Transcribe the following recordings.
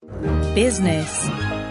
Business.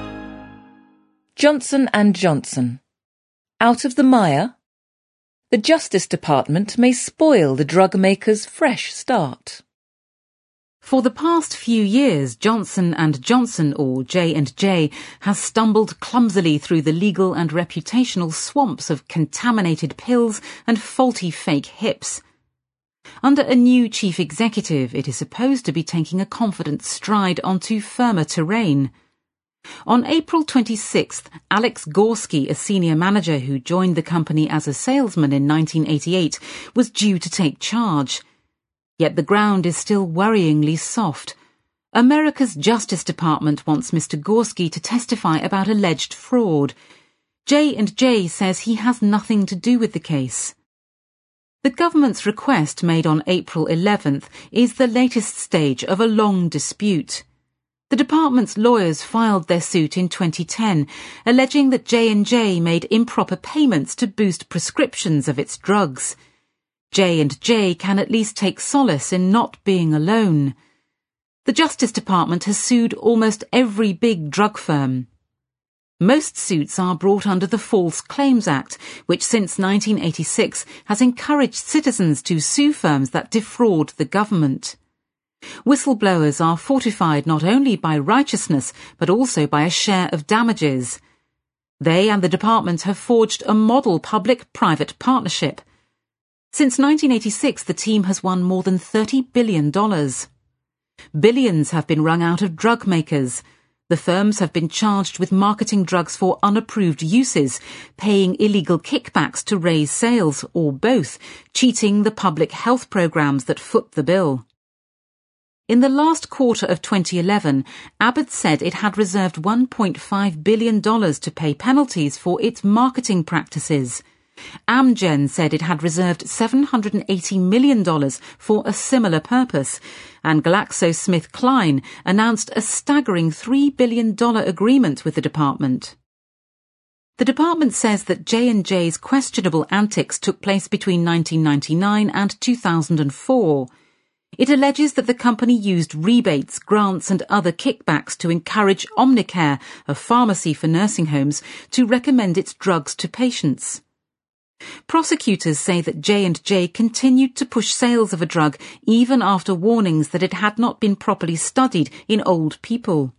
Johnson & Johnson. Out of the mire? The Justice Department may spoil the drug maker's fresh start. For the past few years, Johnson & Johnson, or J&J, has stumbled clumsily through the legal and reputational swamps of contaminated pills and faulty fake hips. Under a new chief executive, it is supposed to be taking a confident stride onto firmer terrain. On April 26th, Alex Gorsky, a senior manager who joined the company as a salesman in 1988, was due to take charge. Yet the ground is still worryingly soft. America's Justice Department wants Mr. Gorsky to testify about alleged fraud. J&J says he has nothing to do with the case. The government's request made on April 11th is the latest stage of a long dispute. The department's lawyers filed their suit in 2010, alleging that J&J made improper payments to boost prescriptions of its drugs. J&J can at least take solace in not being alone. The Justice Department has sued almost every big drug firm. Most suits are brought under the False Claims Act, which since 1986 has encouraged citizens to sue firms that defraud the government. Whistleblowers are fortified not only by righteousness but also by a share of damages. They and the department have forged a model public-private partnership. Since 1986, the team has won more than $30 billion. Billions have been wrung out of drug makers. The firms have been charged with marketing drugs for unapproved uses, paying illegal kickbacks to raise sales, or both, cheating the public health programs that foot the bill. In the last quarter of 2011, Abbott said it had reserved $1.5 billion to pay penalties for its marketing practices. Amgen said it had reserved $780 million for a similar purpose, and GlaxoSmithKline announced a staggering $3 billion agreement with the department. The department says that J&J's questionable antics took place between 1999 and 2004. It alleges that the company used rebates, grants and other kickbacks to encourage Omnicare, a pharmacy for nursing homes, to recommend its drugs to patients. Prosecutors say that J&J continued to push sales of a drug even after warnings that it had not been properly studied in old people.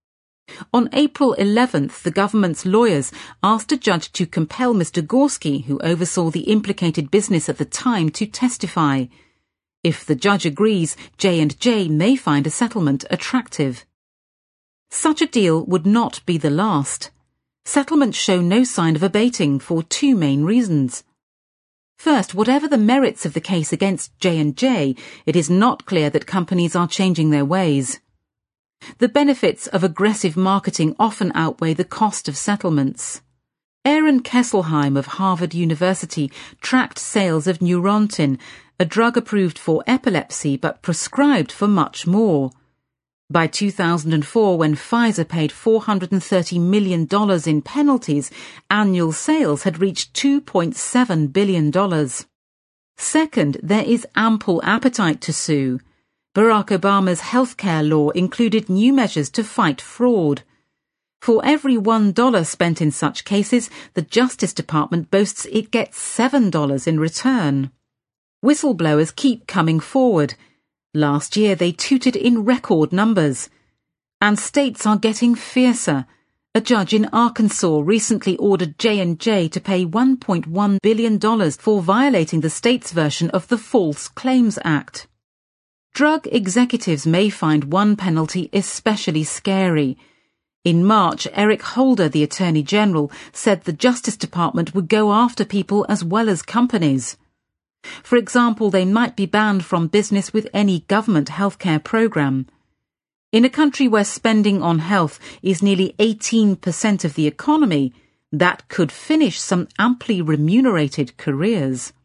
On April 11th, the government's lawyers asked a judge to compel Mr. Gorsky, who oversaw the implicated business at the time, to testify. If the judge agrees, J&J may find a settlement attractive. Such a deal would not be the last. Settlements show no sign of abating for two main reasons. First, whatever the merits of the case against J&J, it is not clear that companies are changing their ways. The benefits of aggressive marketing often outweigh the cost of settlements. Aaron Kesselheim of Harvard University tracked sales of Neurontin, a drug approved for epilepsy but prescribed for much more. By 2004, when Pfizer paid $430 million in penalties, annual sales had reached $2.7 billion. Second, there is ample appetite to sue. Barack Obama's healthcare law included new measures to fight fraud. For every $1 spent in such cases, the Justice Department boasts it gets $7 in return. Whistleblowers keep coming forward. Last year they tooted in record numbers. And states are getting fiercer. A judge in Arkansas recently ordered J&J to pay $1.1 billion for violating the state's version of the False Claims Act. Drug executives may find one penalty especially scary. In March, Eric Holder, the Attorney General, said the Justice Department would go after people as well as companies. For example, they might be banned from business with any government healthcare program. In a country where spending on health is nearly 18% of the economy, that could finish some amply remunerated careers.